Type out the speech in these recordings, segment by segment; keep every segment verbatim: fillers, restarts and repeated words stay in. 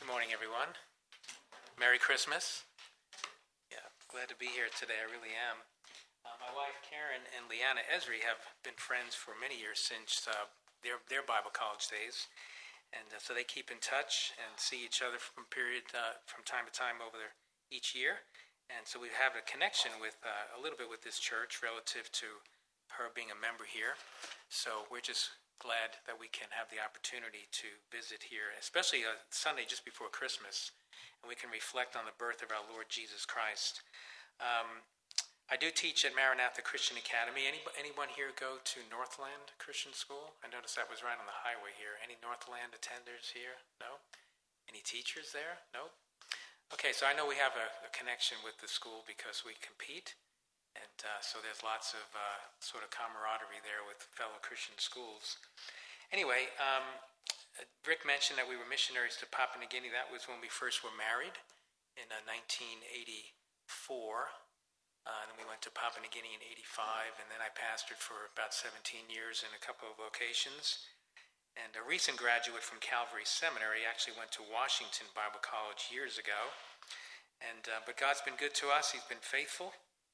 morning, everyone. Merry Christmas. Yeah, glad to be here today. I really am. Uh, my wife, Karen, and Leanna Esri have been friends for many years since uh, their their Bible college days, and uh, so they keep in touch and see each other from period uh, from time to time over there each year. And so we have a connection with uh, a little bit with this church relative to her being a member here. So we're just glad that we can have the opportunity to visit here, especially a Sunday just before Christmas, and we can reflect on the birth of our Lord Jesus Christ. Um, I do teach at Maranatha Christian Academy. Any, anyone here go to Northland Christian School? I noticed that was right on the highway here. Any Northland attenders here? No? Any teachers there? No? Okay, so I know we have a, a connection with the school because we compete. And uh, so there's lots of uh, sort of camaraderie there with fellow Christian schools. Anyway, um, Rick mentioned that we were missionaries to Papua New Guinea. That was when we first were married in uh, nineteen eighty-four. Uh, and then we went to Papua New Guinea in eighty-five. And then I pastored for about seventeen years in a couple of locations. And a recent graduate from Calvary Seminary actually went to Washington Bible College years ago. And uh, but God's been good to us. He's been faithful.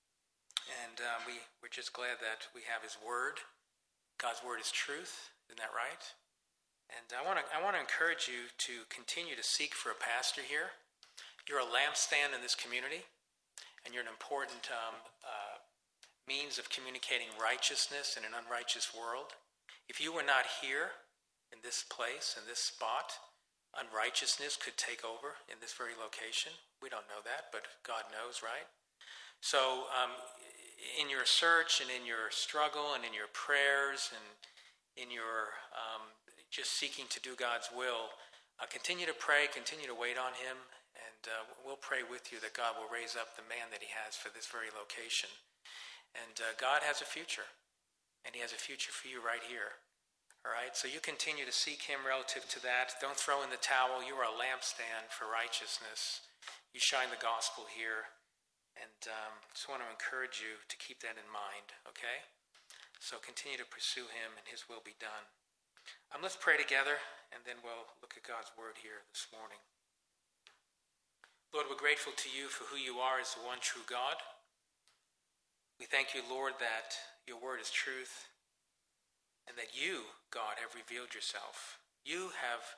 And um, we, we're just glad that we have His Word. God's Word is truth. Isn't that right? And I want to I want to encourage you to continue to seek for a pastor here. You're a lampstand in this community, and you're an important um, uh, means of communicating righteousness in an unrighteous world. If you were not here in this place, in this spot, unrighteousness could take over in this very location. We don't know that, but God knows, right? So um, in your search and in your struggle and in your prayers and in your um, just seeking to do God's will, uh, continue to pray, continue to wait on Him, and uh, we'll pray with you that God will raise up the man that He has for this very location. And uh, God has a future, and He has a future for you right here. All right, so you continue to seek Him relative to that. Don't throw in the towel. You are a lampstand for righteousness. You shine the gospel here. And um, just want to encourage you to keep that in mind, okay? So continue to pursue Him and His will be done. Um, let's pray together, and then we'll look at God's Word here this morning. Lord, we're grateful to You for who You are as the one true God. We thank You, Lord, that Your Word is truth, and that You, God, have revealed Yourself. You have,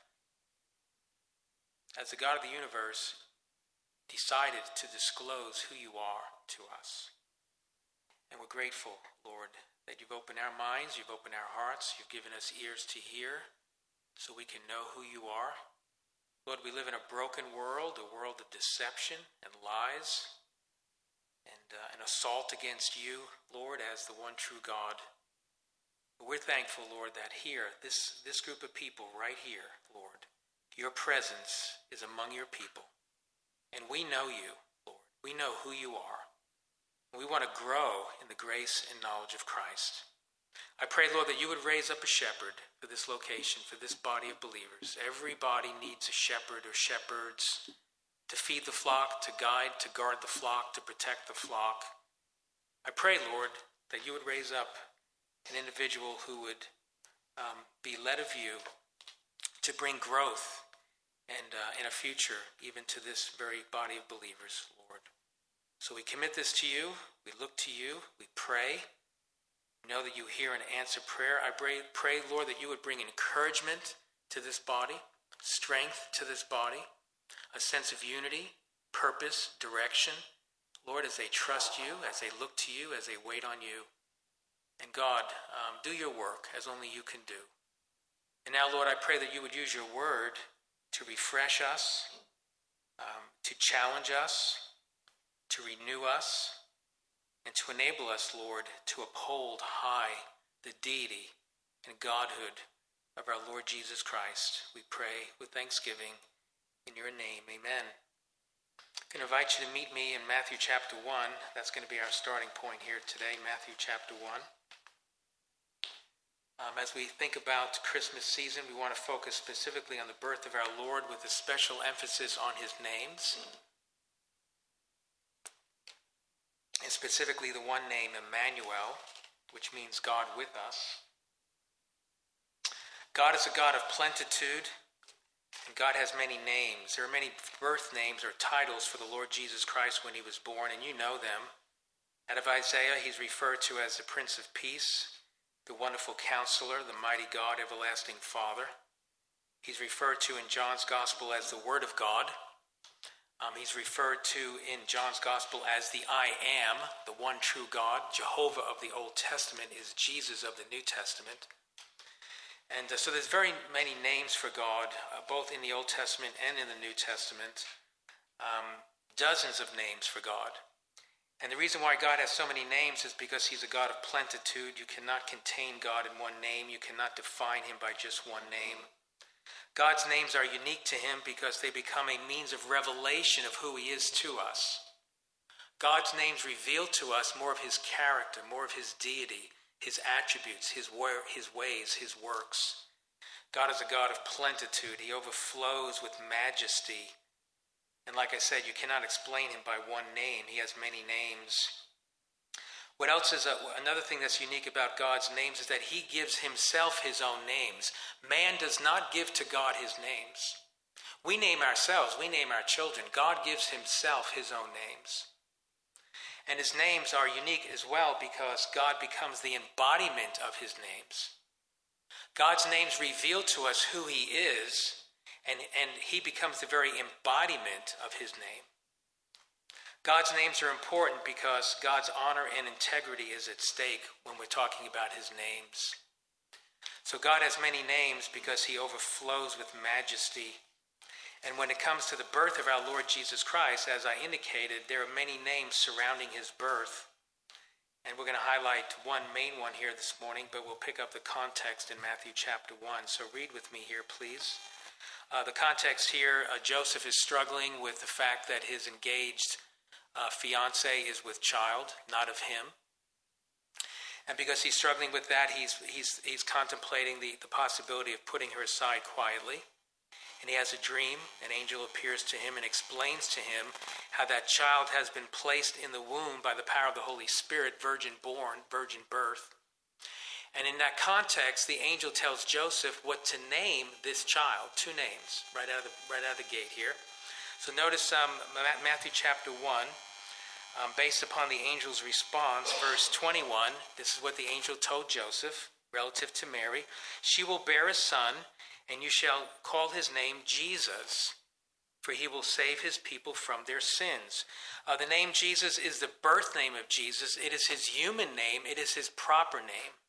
as the God of the universe, decided to disclose who You are to us. And we're grateful, Lord, that You've opened our minds, You've opened our hearts, You've given us ears to hear so we can know who You are. Lord, we live in a broken world, a world of deception and lies and uh, an assault against You, Lord, as the one true God. But we're thankful, Lord, that here, this, this group of people right here, Lord, Your presence is among Your people. And we know You, Lord. We know who You are. We want to grow in the grace and knowledge of Christ. I pray, Lord, that You would raise up a shepherd for this location, for this body of believers. Every body needs a shepherd or shepherds to feed the flock, to guide, to guard the flock, to protect the flock. I pray, Lord, that You would raise up an individual who would um, be led of You to bring growth and uh, in a future, even to this very body of believers, Lord. So we commit this to You. We look to You. We pray. We know that You hear and answer prayer. I pray, pray, Lord, that You would bring encouragement to this body, strength to this body, a sense of unity, purpose, direction. Lord, as they trust You, as they look to You, as they wait on You. And God, um, do Your work as only You can do. And now, Lord, I pray that You would use Your word to refresh us, um, to challenge us, to renew us, and to enable us, Lord, to uphold high the deity and godhood of our Lord Jesus Christ. We pray with thanksgiving in Your name. Amen. I'm going to invite you to meet me in Matthew chapter one. That's going to be our starting point here today, Matthew chapter one. Um, as we think about Christmas season, we want to focus specifically on the birth of our Lord with a special emphasis on His names. And specifically the one name, Emmanuel, which means God with us. God is a God of plenitude And God has many names. There are many birth names or titles for the Lord Jesus Christ when he was born, and you know them. Out of Isaiah, he's referred to as the Prince of Peace, the Wonderful Counselor, the Mighty God, Everlasting Father. He's referred to in John's Gospel as the Word of God. Um, he's referred to in John's Gospel as the I Am, the one true God. Jehovah of the Old Testament is Jesus of the New Testament. And uh, so there's very many names for God, uh, both in the Old Testament and in the New Testament. Um, dozens of names for God. And the reason why God has so many names is because he's a God of plenitude. You cannot contain God in one name. You cannot define him by just one name. God's names are unique to him because they become a means of revelation of who he is to us. God's names reveal to us more of his character, more of his deity, his attributes, his, his ways, his works. God is a God of plenitude. He overflows with majesty. And like I said, you cannot explain him by one name. He has many names. What else is a, another thing that's unique about God's names is that he gives himself his own names. Man does not give to God his names. We name ourselves, we name our children. God gives himself his own names. And his names are unique as well because God becomes the embodiment of his names. God's names reveal to us who he is, and, and he becomes the very embodiment of his name. God's names are important because God's honor and integrity is at stake when we're talking about his names. So God has many names because he overflows with majesty. And when it comes to the birth of our Lord Jesus Christ, as I indicated, there are many names surrounding his birth. And we're going to highlight one main one here this morning, but we'll pick up the context in Matthew chapter one. So read with me here, please. Uh, the context here, uh, Joseph is struggling with the fact that his engaged Uh, fiance is with child, not of him. And because he's struggling with that, he's he's he's contemplating the, the possibility of putting her aside quietly. And he has a dream. An angel appears to him and explains to him how that child has been placed in the womb by the power of the Holy Spirit, virgin born, virgin birth. And in that context, the angel tells Joseph what to name this child. Two names, right out of the, right out of the gate here. So notice um, Matthew chapter one. Um, based upon the angel's response, verse twenty-one, this is what the angel told Joseph relative to Mary. She will bear a son, and you shall call his name Jesus, for he will save his people from their sins. Uh, the name Jesus is the birth name of Jesus. It is his human name. It is his proper name.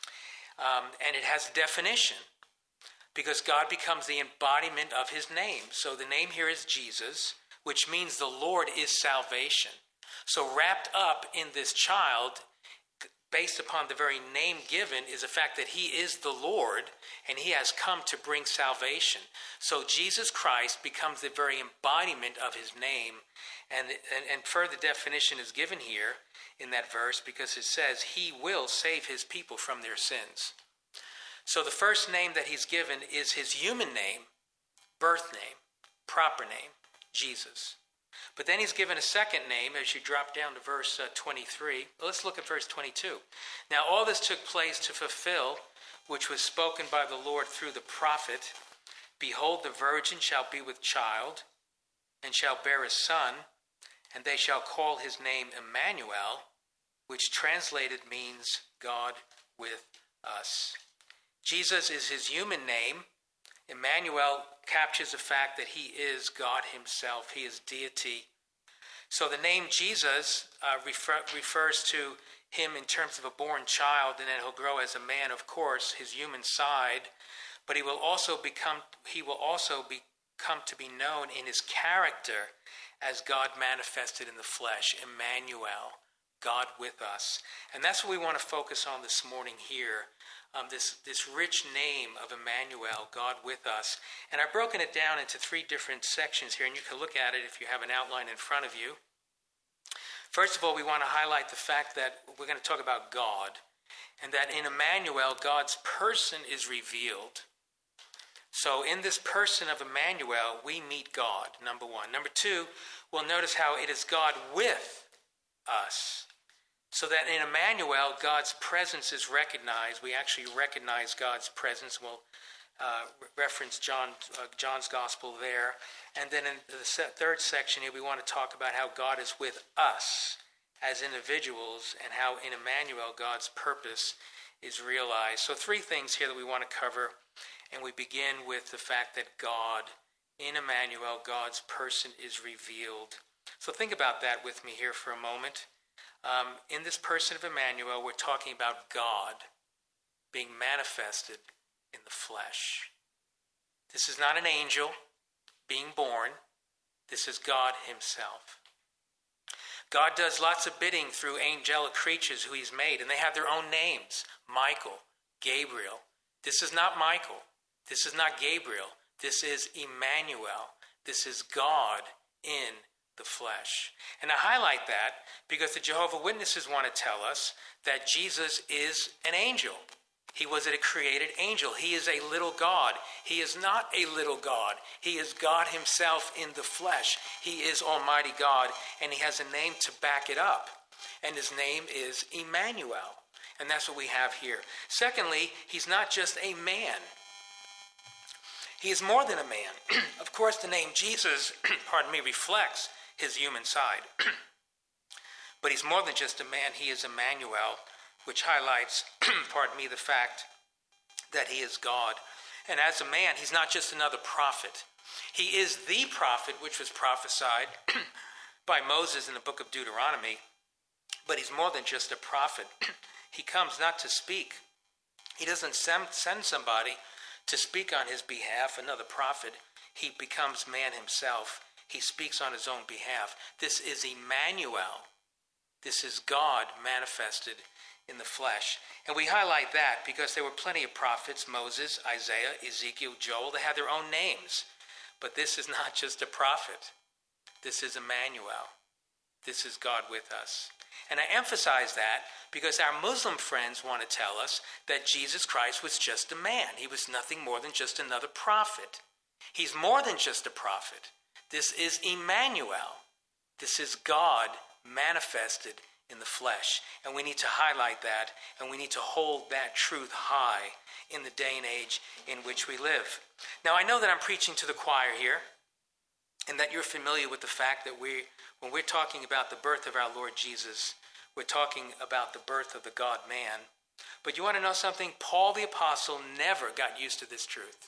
Um, and it has definition because God becomes the embodiment of his name. So the name here is Jesus, which means the Lord is salvation. So wrapped up in this child, based upon the very name given, is the fact that he is the Lord and he has come to bring salvation. So Jesus Christ becomes the very embodiment of his name. And, and, and further definition is given here in that verse because it says he will save his people from their sins. So the first name that he's given is his human name, birth name, proper name, Jesus. But then he's given a second name as you drop down to verse uh, twenty-three. Let's look at verse twenty-two. Now all this took place to fulfill, which was spoken by the Lord through the prophet. Behold, the virgin shall be with child, and shall bear a son, and they shall call his name Emmanuel, which translated means God with us. Jesus is his human name. Emmanuel captures the fact that he is God himself. He is deity. So the name Jesus uh, refer, refers to him in terms of a born child, and then he'll grow as a man, of course, his human side. But he will also become he will also become to be known in his character as God manifested in the flesh, Emmanuel, God with us. And that's what we want to focus on this morning here. Um, this, this rich name of Emmanuel, God with us. And I've broken it down into three different sections here, and you can look at it if you have an outline in front of you. First of all, we want to highlight the fact that we're going to talk about God, and that in Emmanuel, God's person is revealed. So in this person of Emmanuel, we meet God, number one. Number two, we'll notice how it is God with us. So that in Emmanuel, God's presence is recognized. We actually recognize God's presence. We'll uh, reference John, uh, John's gospel there. And then in the se- third section here, we want to talk about how God is with us as individuals and how in Emmanuel God's purpose is realized. So three things here that we want to cover. And we begin with the fact that God, in Emmanuel, God's person is revealed. So think about that with me here for a moment. Um, in this person of Emmanuel, we're talking about God being manifested in the flesh. This is not an angel being born. This is God himself. God does lots of bidding through angelic creatures who he's made, and they have their own names. Michael, Gabriel. This is not Michael. This is not Gabriel. This is Emmanuel. This is God in the flesh. And I highlight that because the Jehovah's Witnesses want to tell us that Jesus is an angel. He was a created angel. He is a little God. He is not a little God. He is God himself in the flesh. He is Almighty God, and he has a name to back it up. And his name is Emmanuel. And that's what we have here. Secondly, he's not just a man. He is more than a man. Of course, the name Jesus, pardon me, reflects his human side. But he's more than just a man. He is Emmanuel, which highlights, pardon me, the fact that he is God. And as a man, he's not just another prophet. He is the prophet which was prophesied by Moses in the book of Deuteronomy. But he's more than just a prophet. He comes not to speak. He doesn't send somebody to speak on his behalf, another prophet. He becomes man himself. He speaks on his own behalf. This is Emmanuel. This is God manifested in the flesh. And we highlight that because there were plenty of prophets, Moses, Isaiah, Ezekiel, Joel. They had their own names. But this is not just a prophet. This is Emmanuel. This is God with us. And I emphasize that because our Muslim friends want to tell us that Jesus Christ was just a man. He was nothing more than just another prophet. He's more than just a prophet. This is Emmanuel. This is God manifested in the flesh. And we need to highlight that, and we need to hold that truth high in the day and age in which we live. Now, I know that I'm preaching to the choir here, and that you're familiar with the fact that we, when we're talking about the birth of our Lord Jesus, we're talking about the birth of the God-man. But you want to know something? Paul the Apostle never got used to this truth.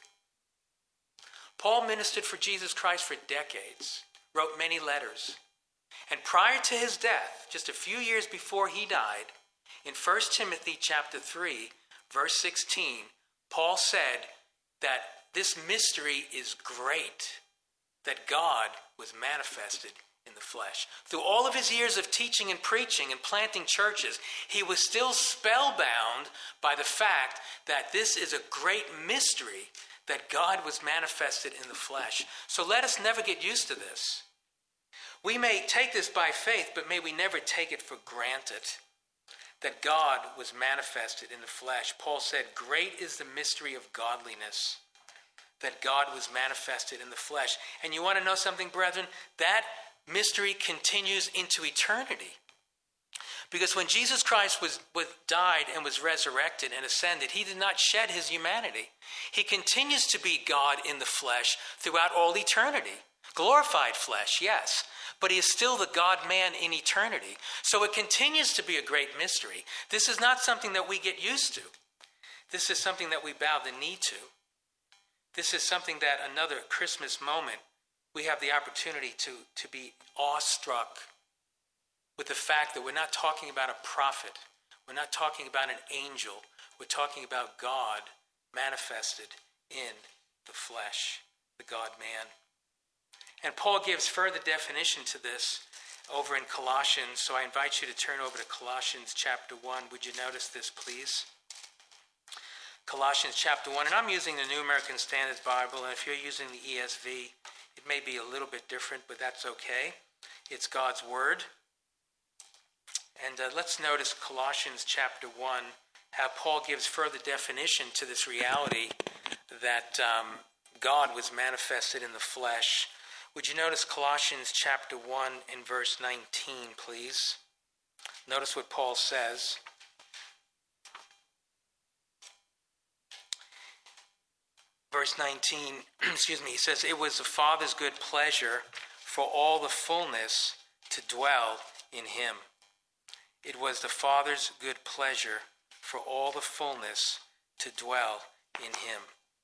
Paul ministered for Jesus Christ for decades, wrote many letters. And prior to his death, just a few years before he died, in First Timothy chapter three, verse sixteen, Paul said that this mystery is great, that God was manifested in the flesh. Through all of his years of teaching and preaching and planting churches, he was still spellbound by the fact that this is a great mystery, that God was manifested in the flesh. So let us never get used to this. We may take this by faith, but may we never take it for granted that God was manifested in the flesh. Paul said, great is the mystery of godliness, that God was manifested in the flesh. And you want to know something, brethren? That mystery continues into eternity. Because when Jesus Christ was, was died and was resurrected and ascended, he did not shed his humanity. He continues to be God in the flesh throughout all eternity. Glorified flesh, yes, but he is still the God-man in eternity. So it continues to be a great mystery. This is not something that we get used to. This is something that we bow the knee to. This is something that another Christmas moment, we have the opportunity to, to be awestruck with the fact that we're not talking about a prophet. We're not talking about an angel. We're talking about God manifested in the flesh, the God-man. And Paul gives further definition to this over in Colossians. So I invite you to turn over to Colossians chapter one. Would you notice this, please? Colossians chapter one. And I'm using the New American Standard Bible. And if you're using the E S V, it may be a little bit different, but that's okay. It's God's Word. And uh, let's notice Colossians chapter one, how Paul gives further definition to this reality that um, God was manifested in the flesh. Would you notice Colossians chapter one and verse nineteen, please? Notice what Paul says. verse nineteen, excuse me, he says, it was the Father's good pleasure for all the fullness to dwell in him. It was the Father's good pleasure for all the fullness to dwell in him.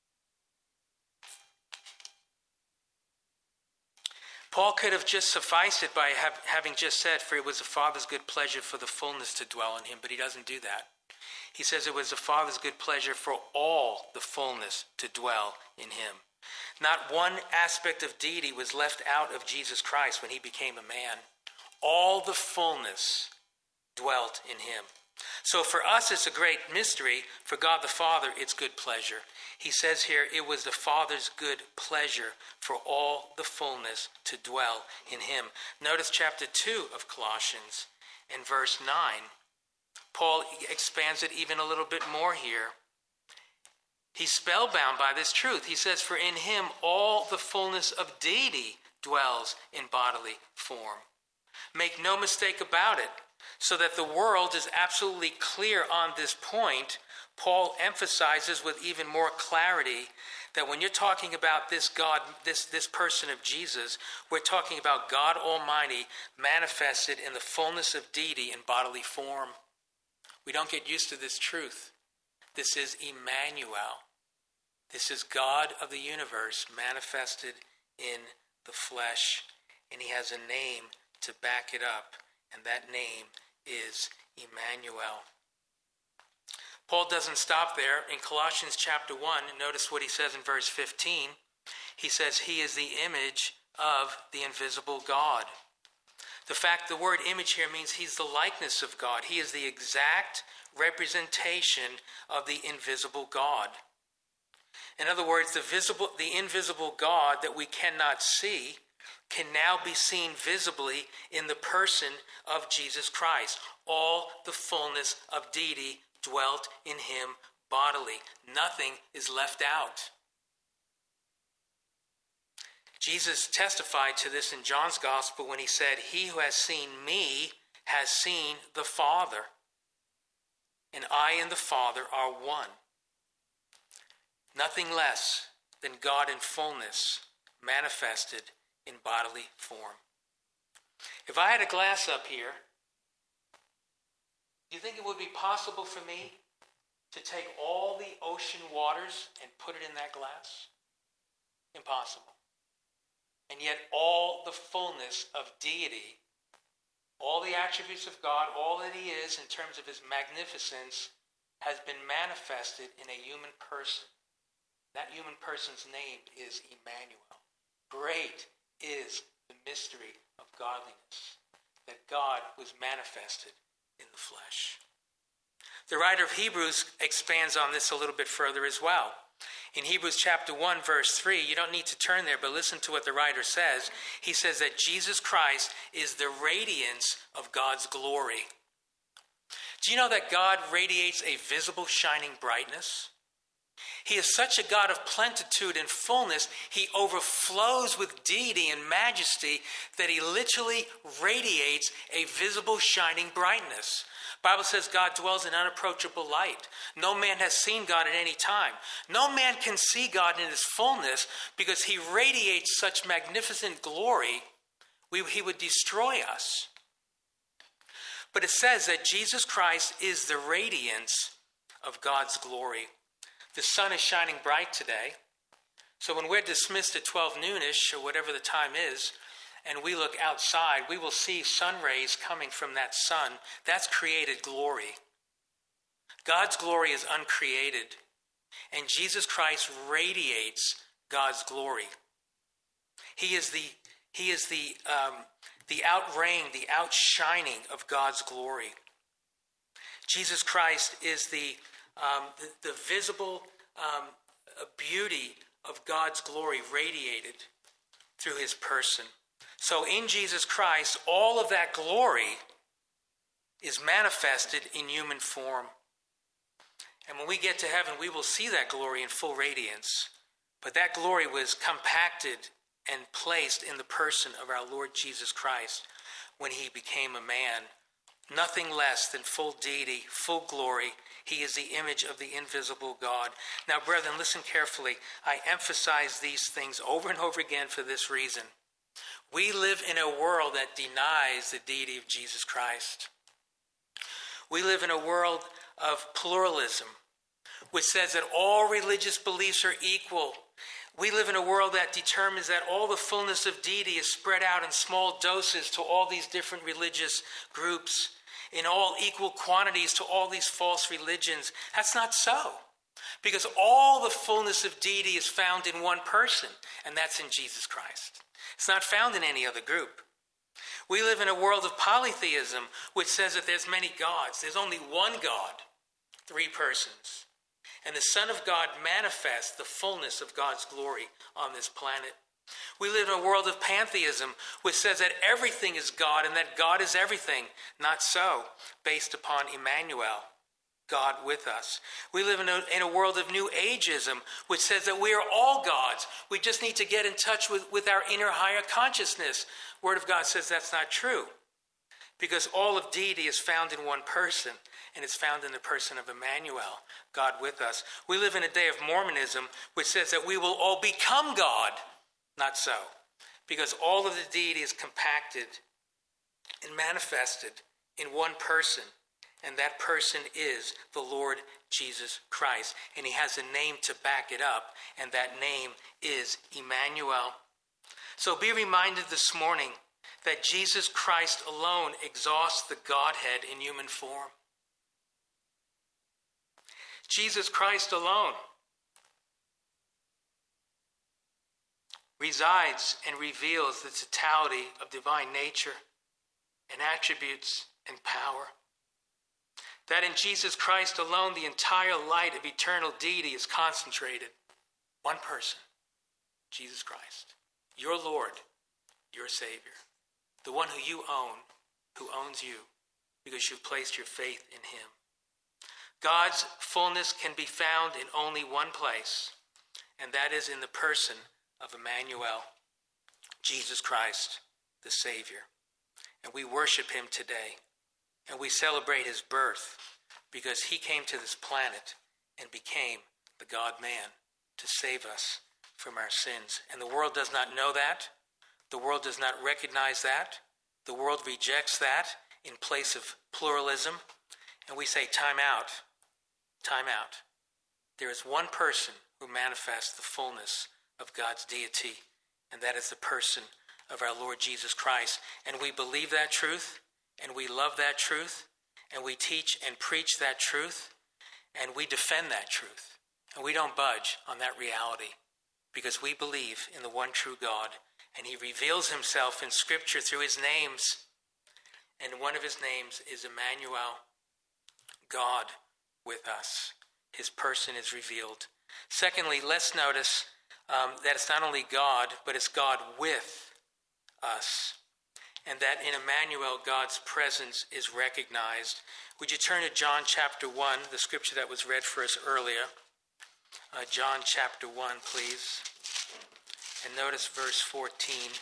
Paul could have just sufficed it by have, having just said, for it was the Father's good pleasure for the fullness to dwell in him, but he doesn't do that. He says it was the Father's good pleasure for all the fullness to dwell in him. Not one aspect of deity was left out of Jesus Christ when he became a man. All the fullness dwelt in him. So for us, it's a great mystery. For God the Father, it's good pleasure. He says here, it was the Father's good pleasure for all the fullness to dwell in him. Notice chapter two of Colossians and verse nine. Paul expands it even a little bit more here. He's spellbound by this truth. He says, for in him all the fullness of deity dwells in bodily form. Make no mistake about it. So that the world is absolutely clear on this point, Paul emphasizes with even more clarity that when you're talking about this God, this, this person of Jesus, we're talking about God Almighty manifested in the fullness of deity in bodily form. We don't get used to this truth. This is Emmanuel. This is God of the universe manifested in the flesh. And he has a name to back it up. And that name is Emmanuel. Paul doesn't stop there. In Colossians chapter one, notice what he says in verse fifteen. He says he is the image of the invisible God. The fact the word image here means he's the likeness of God. He is the exact representation of the invisible God. In other words, the visible, the invisible God that we cannot see can now be seen visibly in the person of Jesus Christ. All the fullness of deity dwelt in him bodily. Nothing is left out. Jesus testified to this in John's Gospel when he said, he who has seen me has seen the Father, and I and the Father are one. Nothing less than God in fullness manifested in bodily form. If I had a glass up here, do you think it would be possible for me to take all the ocean waters and put it in that glass? Impossible. And yet all the fullness of deity, all the attributes of God, all that he is in terms of his magnificence, has been manifested in a human person. That human person's name is Emmanuel. Great is the mystery of godliness, that God was manifested in the flesh. The writer of Hebrews expands on this a little bit further as well. In Hebrews chapter one, verse three, you don't need to turn there, but listen to what the writer says. He says that Jesus Christ is the radiance of God's glory. Do you know that God radiates a visible shining brightness? He is such a God of plenitude and fullness, he overflows with deity and majesty that he literally radiates a visible shining brightness. The Bible says God dwells in unapproachable light. No man has seen God at any time. No man can see God in his fullness because he radiates such magnificent glory, we, he would destroy us. But it says that Jesus Christ is the radiance of God's glory. The sun is shining bright today. So when we're dismissed at twelve noonish, or whatever the time is, and we look outside, we will see sun rays coming from that sun. That's created glory. God's glory is uncreated. And Jesus Christ radiates God's glory. He is the, he is the, um, the outraying, the outshining of God's glory. Jesus Christ is the Um, the, the visible um, beauty of God's glory radiated through his person. So in Jesus Christ, all of that glory is manifested in human form. And when we get to heaven, we will see that glory in full radiance. But that glory was compacted and placed in the person of our Lord Jesus Christ when he became a man, nothing less than full deity, full glory. He is the image of the invisible God. Now, brethren, listen carefully. I emphasize these things over and over again for this reason. We live in a world that denies the deity of Jesus Christ. We live in a world of pluralism, which says that all religious beliefs are equal. We live in a world that determines that all the fullness of deity is spread out in small doses to all these different religious groups, in all equal quantities to all these false religions. That's not so, because all the fullness of deity is found in one person, and that's in Jesus Christ. It's not found in any other group. We live in a world of polytheism, which says that there's many gods. There's only one God, three persons. And the Son of God manifests the fullness of God's glory on this planet. We live in a world of pantheism, which says that everything is God and that God is everything. Not so, based upon Emmanuel, God with us. We live in a, in a world of New Ageism, which says that we are all gods. We just need to get in touch with, with our inner higher consciousness. Word of God says that's not true, because all of deity is found in one person, and it's found in the person of Emmanuel, God with us. We live in a day of Mormonism, which says that we will all become God. Not so, because all of the deity is compacted and manifested in one person, and that person is the Lord Jesus Christ, and he has a name to back it up, and that name is Emmanuel. So be reminded this morning that Jesus Christ alone exhausts the Godhead in human form. Jesus Christ alone resides and reveals the totality of divine nature and attributes and power. That in Jesus Christ alone, the entire light of eternal deity is concentrated. One person, Jesus Christ, your Lord, your Savior, the one who you own, who owns you, because you've placed your faith in him. God's fullness can be found in only one place, and that is in the person of Emmanuel, Jesus Christ, the Savior. And we worship him today, and we celebrate his birth, because he came to this planet and became the God-man to save us from our sins. And the world does not know that. The world does not recognize that. The world rejects that in place of pluralism. And we say, time out, time out. There is one person who manifests the fullness of God's deity, and that is the person of our Lord Jesus Christ. And we believe that truth, and we love that truth, and we teach and preach that truth, and we defend that truth. And we don't budge on that reality, because we believe in the one true God, and he reveals himself in Scripture through his names. And one of his names is Emmanuel, God with us. His person is revealed. Secondly, let's notice um, that it's not only God, but it's God with us. And that in Emmanuel, God's presence is recognized. Would you turn to John chapter one, the scripture that was read for us earlier? Uh, John chapter one, please. And notice verse fourteen.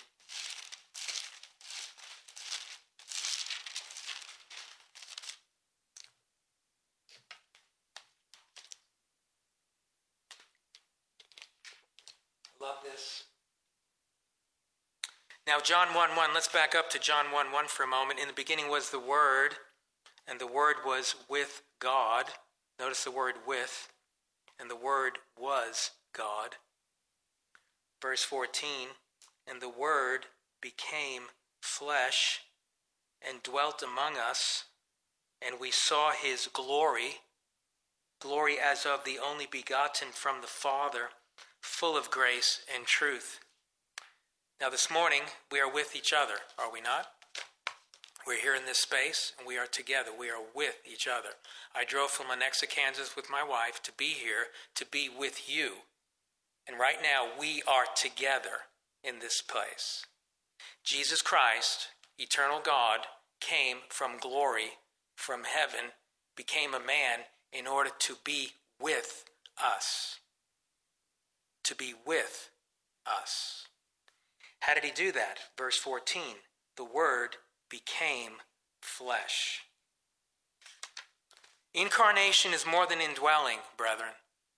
Love this. Now, John one one, let's back up to John one one for a moment. In the beginning was the Word, and the Word was with God. Notice the word with, and the Word was God. Verse fourteen, and the Word became flesh and dwelt among us, and we saw his glory, glory as of the only begotten from the Father, full of grace and truth. Now this morning, we are with each other, are we not? We're here in this space, and we are together. We are with each other. I drove from Lenexa, Kansas with my wife to be here, to be with you. And right now, we are together in this place. Jesus Christ, eternal God, came from glory, from heaven, became a man in order to be with us. To be with us. How did he do that? Verse fourteen, the Word became flesh. Incarnation is more than indwelling, brethren.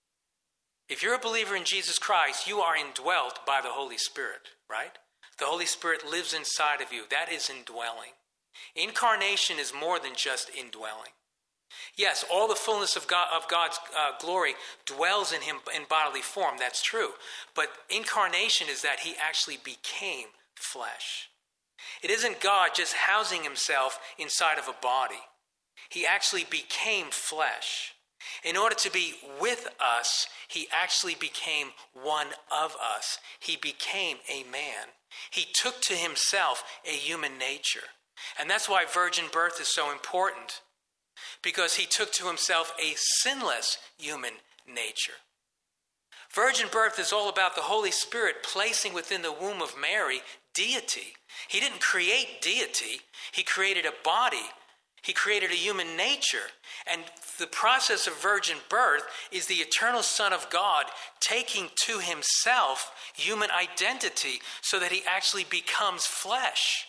If you're a believer in Jesus Christ, you are indwelt by the Holy Spirit, right? The Holy Spirit lives inside of you. That is indwelling. Incarnation is more than just indwelling. Yes, all the fullness of, God, of God's uh, glory dwells in him in bodily form. That's true. But incarnation is that he actually became flesh. It isn't God just housing himself inside of a body. He actually became flesh. In order to be with us, he actually became one of us. He became a man. He took to himself a human nature. And that's why virgin birth is so important, because he took to himself a sinless human nature. Virgin birth is all about the Holy Spirit placing within the womb of Mary deity. He didn't create deity. He created a body. He created a human nature. And the process of virgin birth is the eternal Son of God taking to himself human identity so that he actually becomes flesh,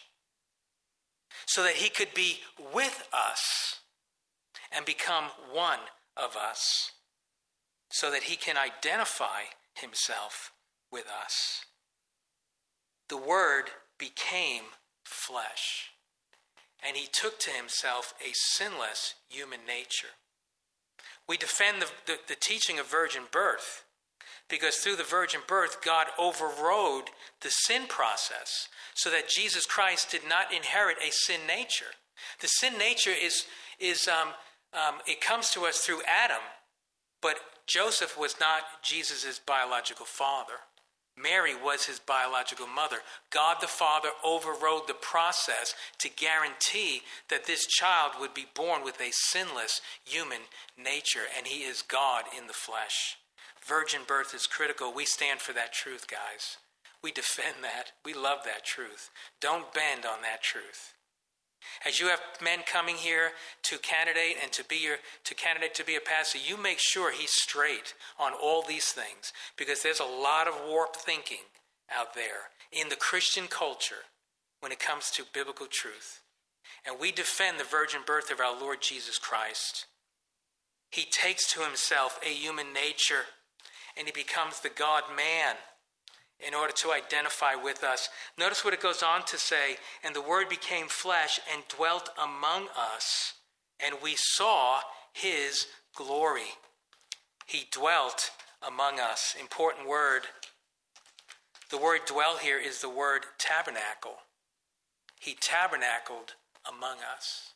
so that he could be with us and become one of us, so that he can identify himself with us. The Word became flesh, and he took to himself a sinless human nature. We defend the, the, the teaching of virgin birth because through the virgin birth, God overrode the sin process so that Jesus Christ did not inherit a sin nature. The sin nature is, is um, um, it comes to us through Adam, but Joseph was not Jesus' biological father. Mary was his biological mother. God the Father overrode the process to guarantee that this child would be born with a sinless human nature, and he is God in the flesh. Virgin birth is critical. We stand for that truth, guys. We defend that. We love that truth. Don't bend on that truth. As you have men coming here to candidate and to be your to candidate to be a pastor, you make sure he's straight on all these things, because there's a lot of warped thinking out there in the Christian culture when it comes to biblical truth. And we defend the virgin birth of our Lord Jesus Christ. He takes to himself a human nature, and he becomes the God-man in order to identify with us. Notice what it goes on to say, and the Word became flesh and dwelt among us, and we saw his glory. He dwelt among us. Important word. The word dwell here is the word tabernacle. He tabernacled among us.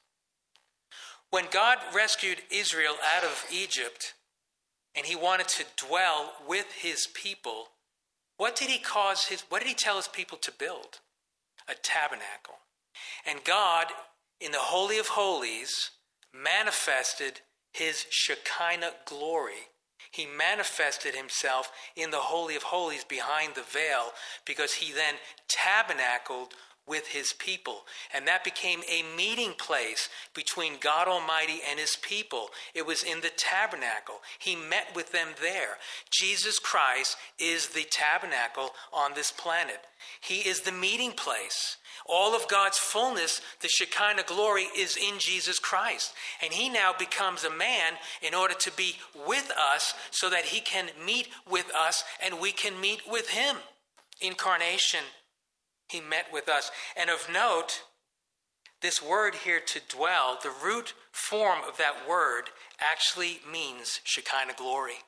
When God rescued Israel out of Egypt, and he wanted to dwell with his people, What did he cause his, what did he tell his people to build? A tabernacle. And God, in the Holy of Holies, manifested his Shekinah glory. He manifested himself in the Holy of Holies behind the veil, because he then tabernacled with his people. And that became a meeting place between God Almighty and his people. It was in the tabernacle. He met with them there. Jesus Christ is the tabernacle on this planet. He is the meeting place. All of God's fullness, the Shekinah glory, is in Jesus Christ. And he now becomes a man in order to be with us so that he can meet with us and we can meet with him. Incarnation. He met with us. And of note, this word here, to dwell, the root form of that word actually means Shekinah glory.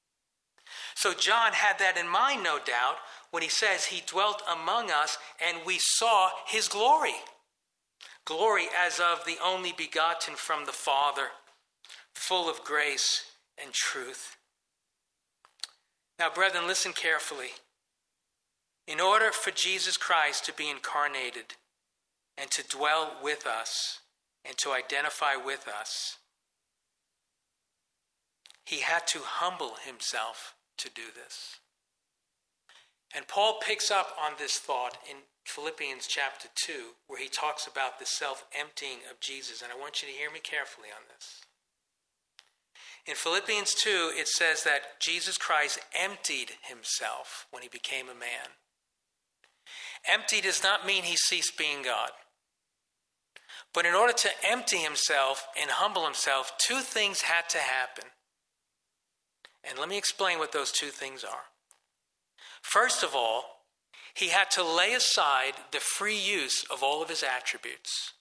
So John had that in mind, no doubt, when he says he dwelt among us and we saw his glory. Glory as of the only begotten from the Father, full of grace and truth. Now, brethren, listen carefully. In order for Jesus Christ to be incarnated and to dwell with us and to identify with us, he had to humble himself to do this. And Paul picks up on this thought in Philippians chapter two, where he talks about the self-emptying of Jesus. And I want you to hear me carefully on this. In Philippians two, it says that Jesus Christ emptied himself when he became a man. Empty does not mean he ceased being God. But in order to empty himself and humble himself, two things had to happen. And let me explain what those two things are. First of all, he had to lay aside the free use of all of his attributes.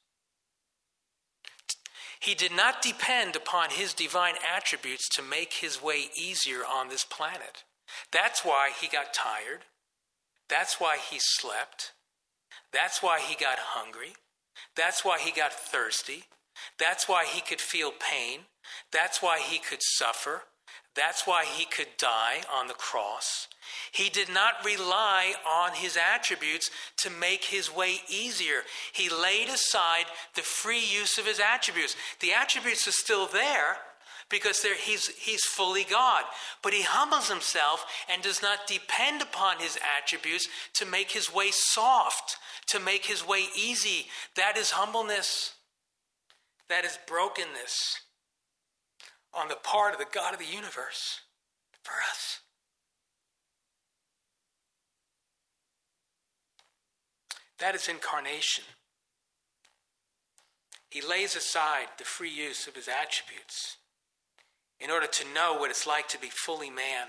He did not depend upon his divine attributes to make his way easier on this planet. That's why he got tired. That's why he slept. That's why he got hungry. That's why he got thirsty. That's why he could feel pain. That's why he could suffer. That's why he could die on the cross. He did not rely on his attributes to make his way easier. He laid aside the free use of his attributes. The attributes are still there because he's, he's fully God. But he humbles himself and does not depend upon his attributes to make his way soft, to make his way easy. That is humbleness. That is brokenness on the part of the God of the universe for us. That is incarnation. He lays aside the free use of his attributes in order to know what it's like to be fully man.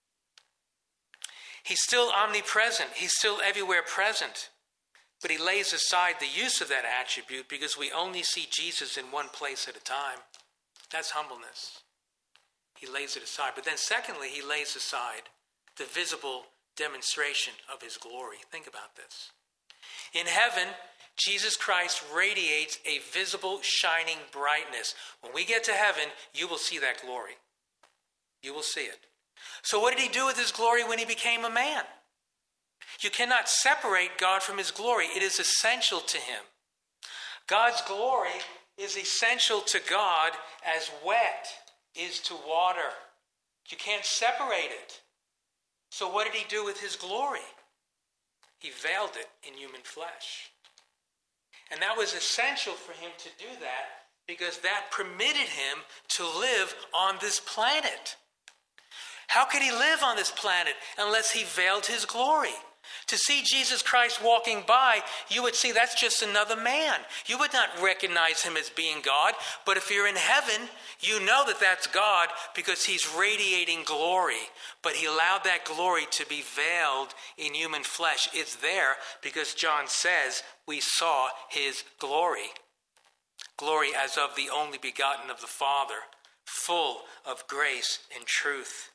He's still omnipresent. He's still everywhere present. But he lays aside the use of that attribute because we only see Jesus in one place at a time. That's humbleness. He lays it aside. But then secondly, he lays aside the visible demonstration of his glory. Think about this. In heaven, Jesus Christ radiates a visible, shining brightness. When we get to heaven, you will see that glory. You will see it. So what did he do with his glory when he became a man? You cannot separate God from his glory. It is essential to him. God's glory is essential to God as wet is to water. You can't separate it. So what did he do with his glory? He veiled it in human flesh. And that was essential for him to do that because that permitted him to live on this planet. How could he live on this planet unless he veiled his glory? To see Jesus Christ walking by, you would see that's just another man. You would not recognize him as being God. But if you're in heaven, you know that that's God because he's radiating glory. But he allowed that glory to be veiled in human flesh. It's there because John says we saw his glory. Glory as of the only begotten of the Father, full of grace and truth.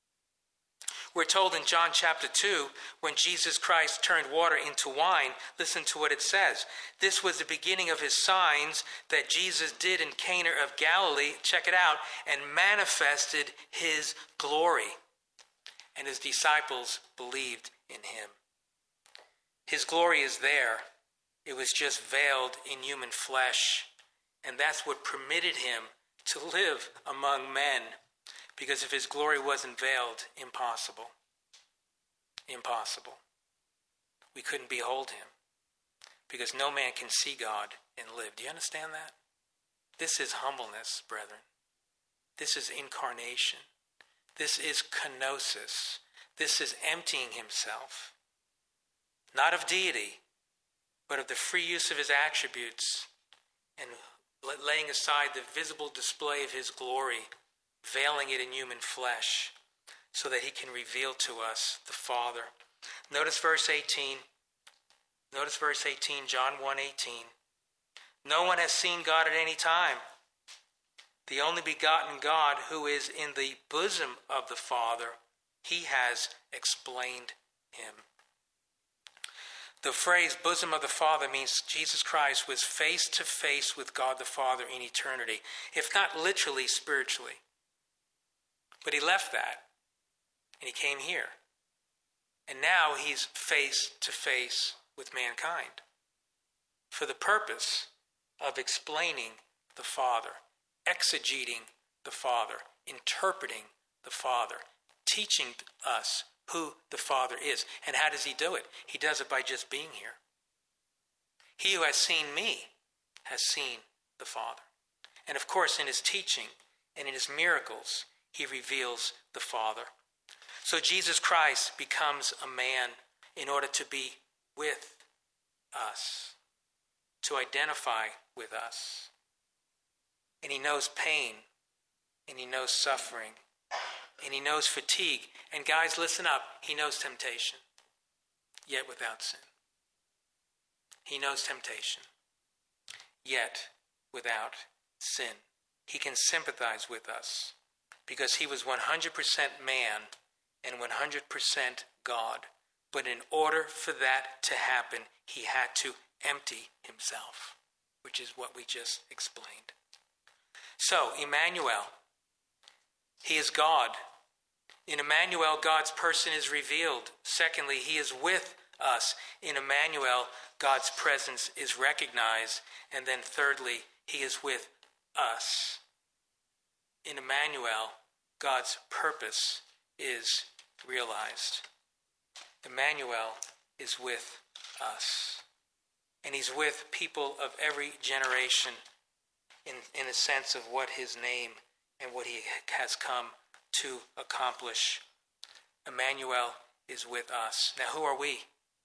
We're told in John chapter two, when Jesus Christ turned water into wine, listen to what it says. This was the beginning of his signs that Jesus did in Cana of Galilee, check it out, and manifested his glory. And his disciples believed in him. His glory is there. It was just veiled in human flesh. And that's what permitted him to live among men. Because if his glory wasn't veiled, impossible. Impossible. We couldn't behold him. Because no man can see God and live. Do you understand that? This is humbleness, brethren. This is incarnation. This is kenosis. This is emptying himself. Not of deity, but of the free use of his attributes and laying aside the visible display of his glory, veiling it in human flesh so that he can reveal to us the Father. Notice verse eighteen. Notice verse eighteen, John one eighteen. No one has seen God at any time. The only begotten God who is in the bosom of the Father, he has explained him. The phrase bosom of the Father means Jesus Christ was face to face with God the Father in eternity, if not literally, spiritually. But he left that, and he came here. And now he's face to face with mankind for the purpose of explaining the Father, exegeting the Father, interpreting the Father, teaching us who the Father is. And how does he do it? He does it by just being here. He who has seen me has seen the Father. And of course, in his teaching and in his miracles, he reveals the Father. So Jesus Christ becomes a man in order to be with us. to identify with us. And he knows pain, and he knows suffering, and he knows fatigue. And guys, listen up, he knows temptation, yet without sin. He knows temptation, yet without sin. He can sympathize with us because he was one hundred percent man and one hundred percent God. But in order for that to happen, he had to empty himself, which is what we just explained. So, Emmanuel, he is God. In Emmanuel, God's person is revealed. Secondly, he is with us. In Emmanuel, God's presence is recognized. And then thirdly, he is with us. In Emmanuel, God's purpose is realized. Emmanuel is with us. And he's with people of every generation in, in a sense of what his name and what he has come to accomplish. Emmanuel is with us. Now, who are we?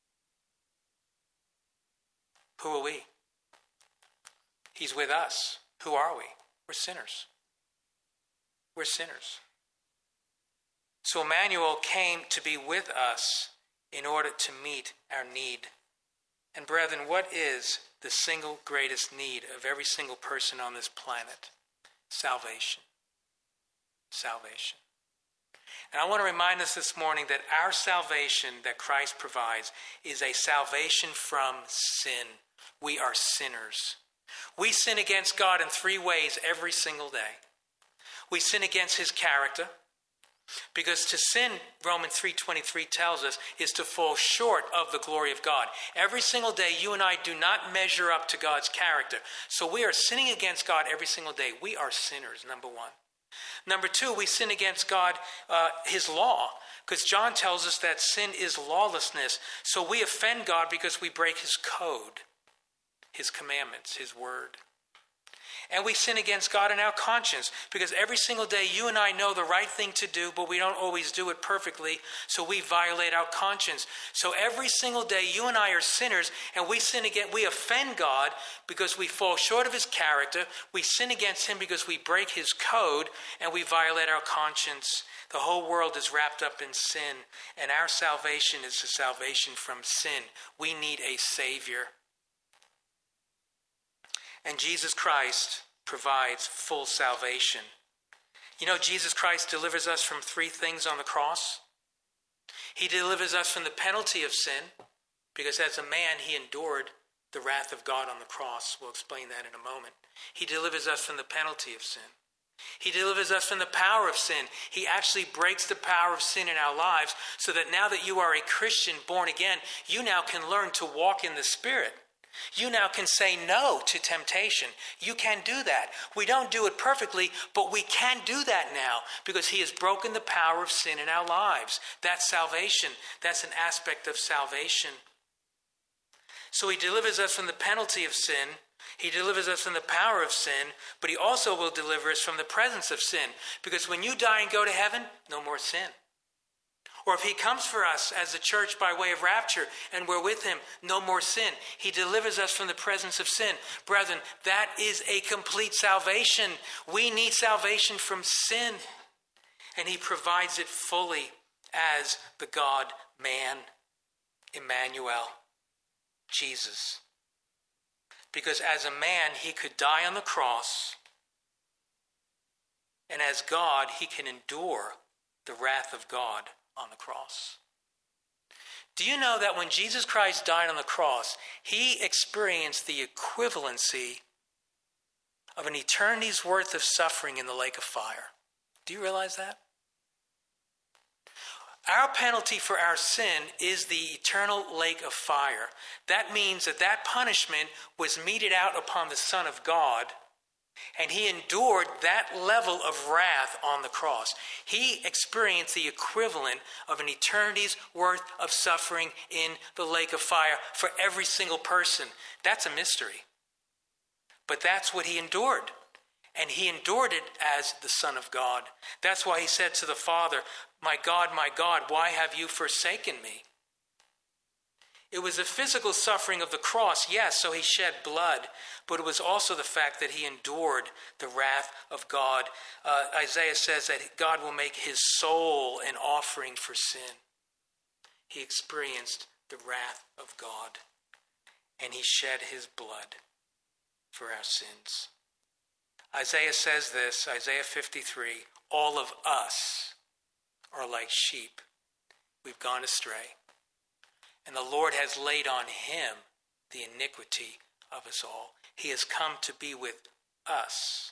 Who are we? He's with us. Who are we? We're sinners. We're sinners. So Emmanuel came to be with us in order to meet our need. And brethren, what is the single greatest need of every single person on this planet? Salvation. Salvation. And I want to remind us this morning that our salvation that Christ provides is a salvation from sin. We are sinners. We sin against God in three ways every single day. We sin against his character, because to sin, Romans three twenty-three tells us, is to fall short of the glory of God. Every single day, you and I do not measure up to God's character. So we are sinning against God every single day. We are sinners, number one. Number two, we sin against God, uh, his law, because John tells us that sin is lawlessness. So we offend God because we break his code, his commandments, his word. And we sin against God in our conscience, because every single day you and I know the right thing to do, but we don't always do it perfectly, so we violate our conscience. So every single day you and I are sinners, and we sin again. We offend God because we fall short of his character. We sin against him because we break his code, and we violate our conscience. The whole world is wrapped up in sin, and our salvation is the salvation from sin. We need a Savior. And Jesus Christ provides full salvation. You know, Jesus Christ delivers us from three things on the cross. He delivers us from the penalty of sin, because as a man, he endured the wrath of God on the cross. We'll explain that in a moment. He delivers us from the penalty of sin. He delivers us from the power of sin. He actually breaks the power of sin in our lives, so that now that you are a Christian born again, you now can learn to walk in the Spirit. You now can say no to temptation. You can do that. We don't do it perfectly, but we can do that now because he has broken the power of sin in our lives. That's salvation. That's an aspect of salvation. So he delivers us from the penalty of sin. He delivers us from the power of sin, but he also will deliver us from the presence of sin. Because when you die and go to heaven, no more sin. Or if he comes for us as a church by way of rapture and we're with him, no more sin. He delivers us from the presence of sin. Brethren, that is a complete salvation. We need salvation from sin. And he provides it fully as the God-man, Emmanuel, Jesus. Because as a man, he could die on the cross. And as God, he can endure the wrath of God on the cross. Do you know that when Jesus Christ died on the cross, he experienced the equivalency of an eternity's worth of suffering in the lake of fire? Do you realize that? Our penalty for our sin is the eternal lake of fire. That means that that punishment was meted out upon the Son of God, and he endured that level of wrath on the cross. He experienced the equivalent of an eternity's worth of suffering in the lake of fire for every single person. That's a mystery. But that's what he endured. And he endured it as the Son of God. That's why he said to the Father, "My God, my God, why have you forsaken me?" It was the physical suffering of the cross, yes, so he shed blood, but it was also the fact that he endured the wrath of God. Uh, Isaiah says that God will make his soul an offering for sin. He experienced the wrath of God, and he shed his blood for our sins. Isaiah says this, Isaiah fifty-three, all of us are like sheep. We've gone astray. And the Lord has laid on him the iniquity of us all. He has come to be with us.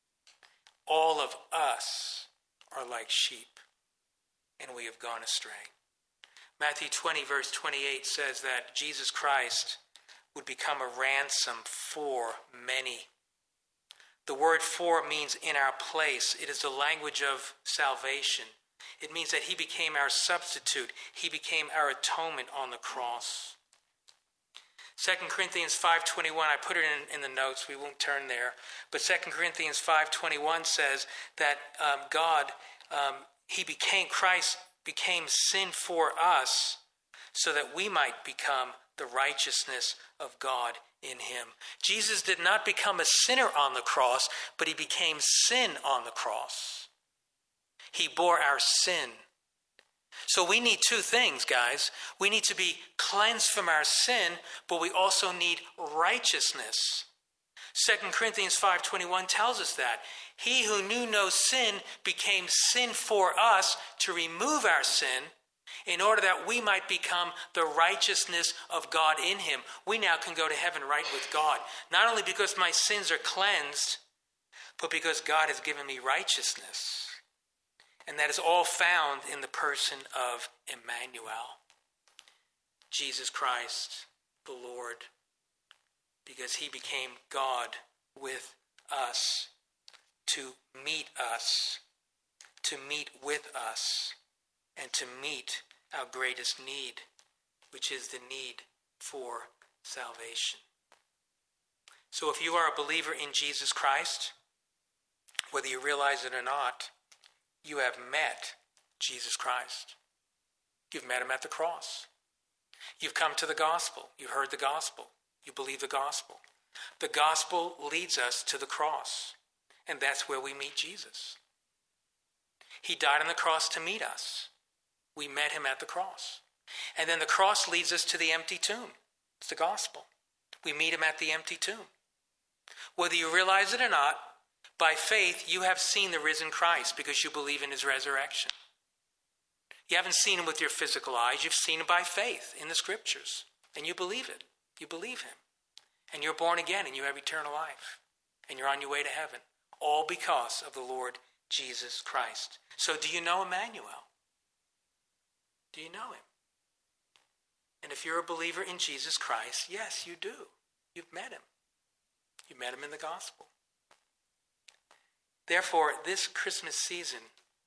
All of us are like sheep, and we have gone astray. Matthew twenty, verse twenty-eight says that Jesus Christ would become a ransom for many. The word for means in our place. It is the language of salvation. It means that he became our substitute. He became our atonement on the cross. Second Corinthians five twenty-one, I put it in, in the notes, we won't turn there. But Second Corinthians five twenty-one says that um, God, um, he became, Christ became sin for us so that we might become the righteousness of God in him. Jesus did not become a sinner on the cross, but he became sin on the cross. He bore our sin. So we need two things, guys. We need to be cleansed from our sin, but we also need righteousness. Second Corinthians five twenty-one tells us that. He who knew no sin became sin for us to remove our sin in order that we might become the righteousness of God in him. We now can go to heaven right with God. Not only because my sins are cleansed, but because God has given me righteousness. And that is all found in the person of Emmanuel, Jesus Christ, the Lord, because he became God with us, to meet us, to meet with us, and to meet our greatest need, which is the need for salvation. So if you are a believer in Jesus Christ, whether you realize it or not, you have met Jesus Christ. You've met him at the cross. You've come to the gospel. You've heard the gospel. You believe the gospel. The gospel leads us to the cross, and that's where we meet Jesus. He died on the cross to meet us. We met him at the cross. And then the cross leads us to the empty tomb. It's the gospel. We meet him at the empty tomb. Whether you realize it or not, by faith, you have seen the risen Christ because you believe in his resurrection. You haven't seen him with your physical eyes. You've seen him by faith in the scriptures. And you believe it. You believe him. And you're born again and you have eternal life. And you're on your way to heaven. All because of the Lord Jesus Christ. So do you know Emmanuel? Do you know him? And if you're a believer in Jesus Christ, yes, you do. You've met him. You met him in the gospel. Therefore, this Christmas season,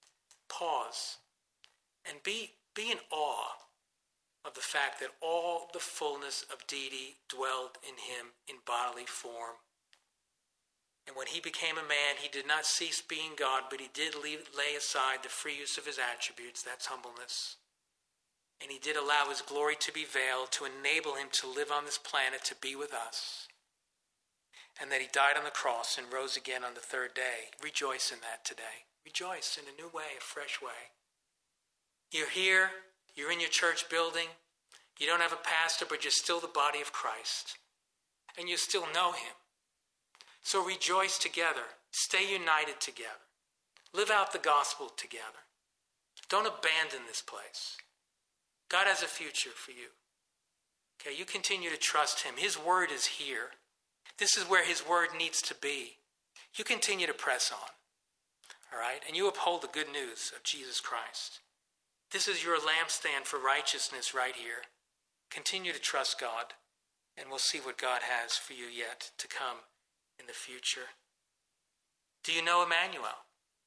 pause and be, be in awe of the fact that all the fullness of deity dwelled in him in bodily form. And when he became a man, he did not cease being God, but he did leave, lay aside the free use of his attributes, that's humbleness. And he did allow his glory to be veiled to enable him to live on this planet, to be with us. And that he died on the cross and rose again on the third day. Rejoice in that today. Rejoice in a new way, a fresh way. You're here, you're in your church building, you don't have a pastor, but you're still the body of Christ. And you still know him. So rejoice together. Stay united together. Live out the gospel together. Don't abandon this place. God has a future for you. Okay, you continue to trust him. His word is here. This is where his word needs to be. You continue to press on. All right? And you uphold the good news of Jesus Christ. This is your lampstand for righteousness right here. Continue to trust God, and we'll see what God has for you yet to come in the future. Do you know Emmanuel?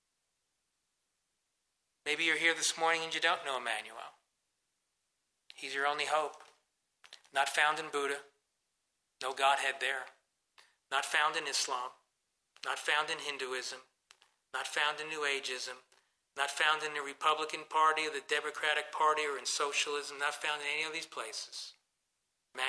Maybe you're here this morning and you don't know Emmanuel. He's your only hope. Not found in Buddha. No Godhead there. Not found in Islam. Not found in Hinduism. Not found in New Ageism. Not found in the Republican Party or the Democratic Party or in socialism. Not found in any of these places.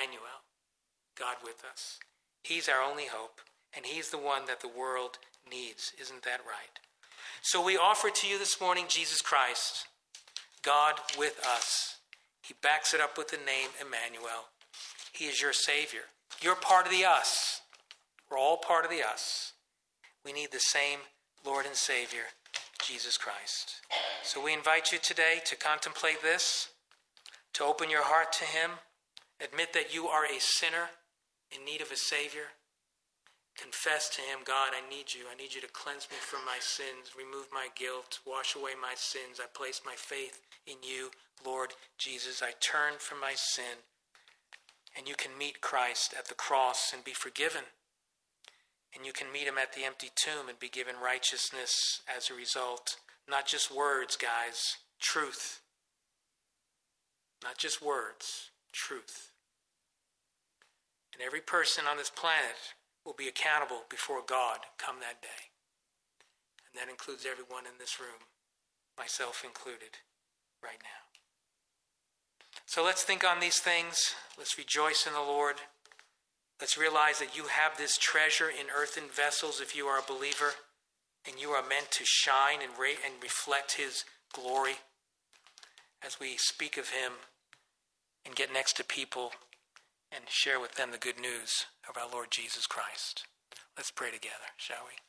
Emmanuel, God with us. He's our only hope, and he's the one that the world needs. Isn't that right? So we offer to you this morning Jesus Christ, God with us. He backs it up with the name Emmanuel. He is your Savior. You're part of the us. We're all part of the us. We need the same Lord and Savior, Jesus Christ. So we invite you today to contemplate this, to open your heart to him, admit that you are a sinner in need of a Savior. Confess to him, God, I need you. I need you to cleanse me from my sins, remove my guilt, wash away my sins. I place my faith in you, Lord Jesus. I turn from my sin. And you can meet Christ at the cross and be forgiven. And you can meet him at the empty tomb and be given righteousness as a result. Not just words, guys. Truth. Not just words. Truth. And every person on this planet will be accountable before God come that day. And that includes everyone in this room, myself included, right now. So let's think on these things. Let's rejoice in the Lord. Let's realize that you have this treasure in earthen vessels if you are a believer, and you are meant to shine and, re- and reflect his glory as we speak of him and get next to people and share with them the good news of our Lord Jesus Christ. Let's pray together, shall we?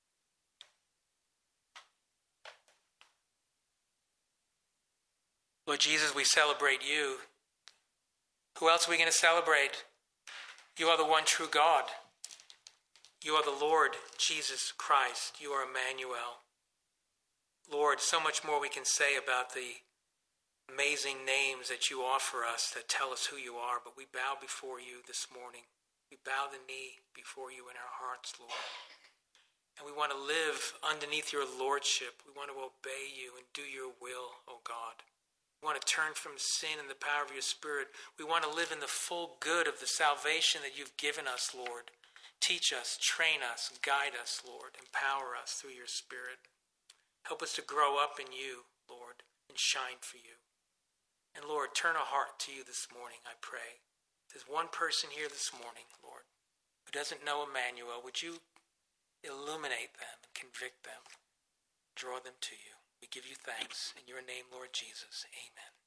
Lord Jesus, we celebrate you. Who else are we going to celebrate? You are the one true God. You are the Lord Jesus Christ. You are Emmanuel. Lord, so much more we can say about the amazing names that you offer us that tell us who you are, but we bow before you this morning. We bow the knee before you in our hearts, Lord. And we want to live underneath your lordship. We want to obey you and do your will, O God. We want to turn from sin and the power of your Spirit. We want to live in the full good of the salvation that you've given us, Lord. Teach us, train us, guide us, Lord. Empower us through your Spirit. Help us to grow up in you, Lord, and shine for you. And Lord, turn a heart to you this morning, I pray. There's one person here this morning, Lord, who doesn't know Emmanuel. Would you illuminate them and convict them? Draw them to you. We give you thanks. In your name, Lord Jesus, amen.